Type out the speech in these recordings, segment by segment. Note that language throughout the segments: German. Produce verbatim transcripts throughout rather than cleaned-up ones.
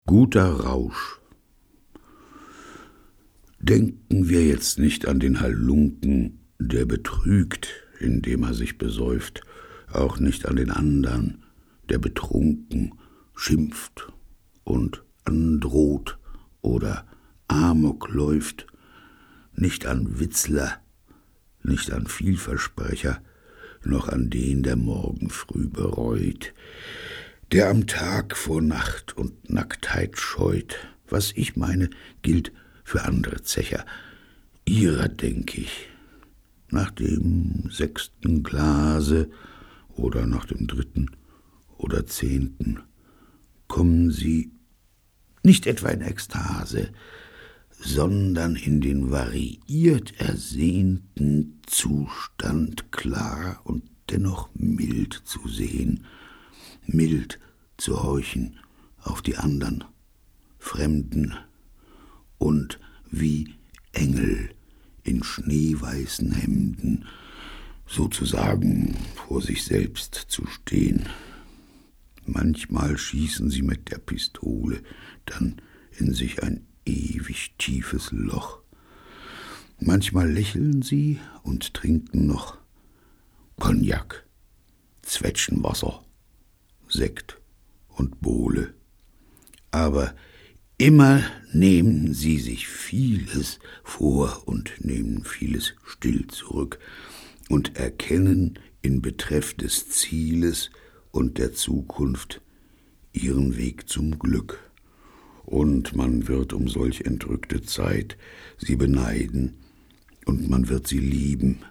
Guter Rausch. Denken wir jetzt nicht an den Halunken, der betrügt, indem er sich besäuft, auch nicht an den andern, der betrunken schimpft und androht oder Amok läuft, nicht an Witzler, nicht an Vielversprecher, noch an den, der morgen früh bereut, der am Tag vor Nacht und Nacktheit scheut. Was ich meine, gilt für andere Zecher. Ihrer denk ich. Nach dem sechsten Glase oder nach dem dritten oder zehnten kommen sie nicht etwa in Ekstase, sondern in den variiert ersehnten Zustand, klar und dennoch mild zu sehen, mild zu horchen auf die andern, Fremden und wie Engel in schneeweißen Hemden sozusagen vor sich selbst zu stehen. Manchmal schießen sie mit der Pistole dann in sich ein ewig tiefes Loch. Manchmal lächeln sie und trinken noch Cognac, Zwetschgenwasser, Sekt und Bowle. Aber immer nehmen sie sich vieles vor und nehmen vieles still zurück und erkennen in Betreff des Zieles und der Zukunft ihren Weg zum Glück. Und man wird um solch entrückte Zeit sie beneiden und man wird sie lieben,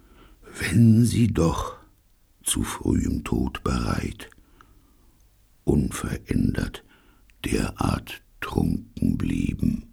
wenn sie doch zu frühem Tod bereit, unverändert derart trunken blieben.